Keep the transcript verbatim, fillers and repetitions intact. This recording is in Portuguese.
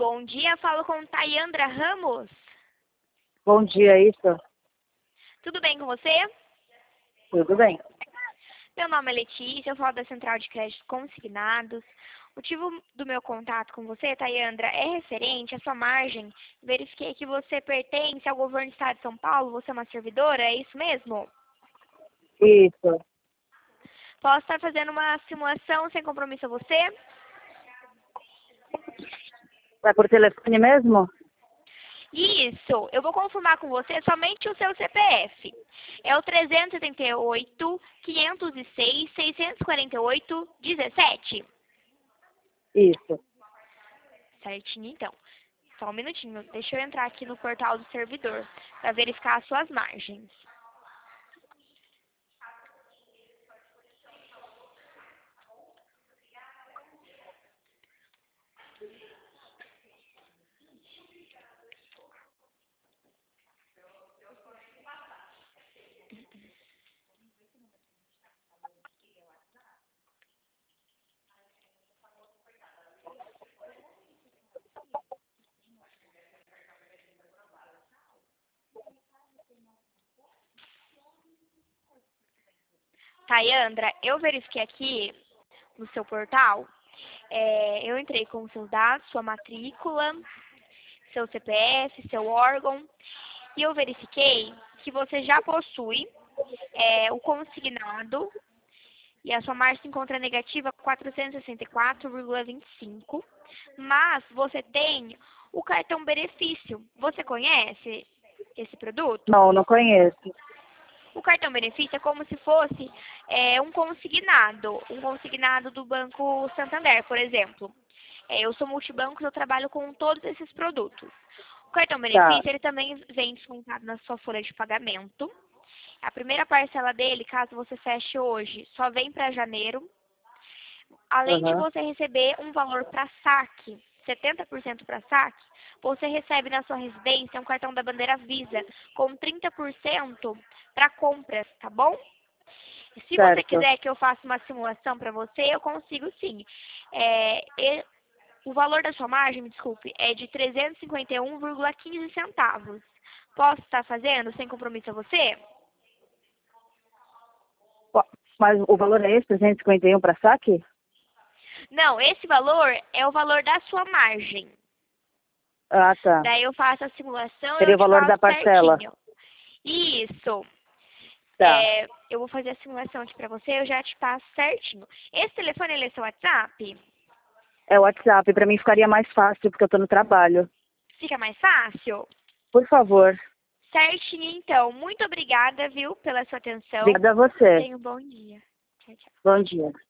Bom dia, falo com Tayandra Ramos. Bom dia, isso? Tudo bem com você? Tudo bem. Meu nome é Letícia, eu falo da Central de Crédito Consignados. O motivo do meu contato com você, Tayandra, é referente à sua margem. Verifiquei que você pertence ao governo do estado de São Paulo, você é uma servidora, é isso mesmo? Isso. Posso estar fazendo uma simulação sem compromisso a você? Vai por telefone mesmo? Isso, eu vou confirmar com você somente o seu C P F. É o trezentos e setenta e oito, quinhentos e seis, seiscentos e quarenta e oito, dezessete. Isso. Certinho, então. Só um minutinho, deixa eu entrar aqui no portal do servidor para verificar as suas margens. Tayandra, eu verifiquei aqui no seu portal, é, eu entrei com os seus dados, sua matrícula, seu C P F, seu órgão, e eu verifiquei que você já possui é, o consignado e a sua margem se encontra negativa quatrocentos e sessenta e quatro vírgula vinte e cinco, mas você tem o cartão benefício. Você conhece esse produto? Não, não conheço. O cartão benefício é como se fosse é, um consignado, um consignado do Banco Santander, por exemplo. É, eu sou multibanco e eu trabalho com todos esses produtos. O cartão benefício, Tá. ele também vem descontado na sua folha de pagamento. A primeira parcela dele, caso você feche hoje, só vem para janeiro. Além de Aham. você receber um valor para saque, setenta por cento para saque, você recebe na sua residência um cartão da bandeira Visa com trinta por cento para compras, tá bom? Se você Certo. quiser que eu faça uma simulação para você, eu consigo sim. É, e, o valor da sua margem, me desculpe, é de trezentos e cinquenta e um vírgula quinze centavos. Posso estar fazendo sem compromisso a você? Ó, mas o valor é esse, trezentos e cinquenta e um para saque? Não, esse valor é o valor da sua margem. Ah, tá. Daí eu faço a simulação e Seria eu o te valor passo da parcela. certinho. Isso. Tá. É, eu vou fazer a simulação aqui pra você, eu já te passo certinho. Esse telefone, ele é seu WhatsApp? É o WhatsApp. Para mim ficaria mais fácil, porque eu tô no trabalho. Fica mais fácil? Por favor. Certinho, então. Muito obrigada, viu, pela sua atenção. Obrigada a você. Tenha um bom dia. Tchau, tchau. Bom dia.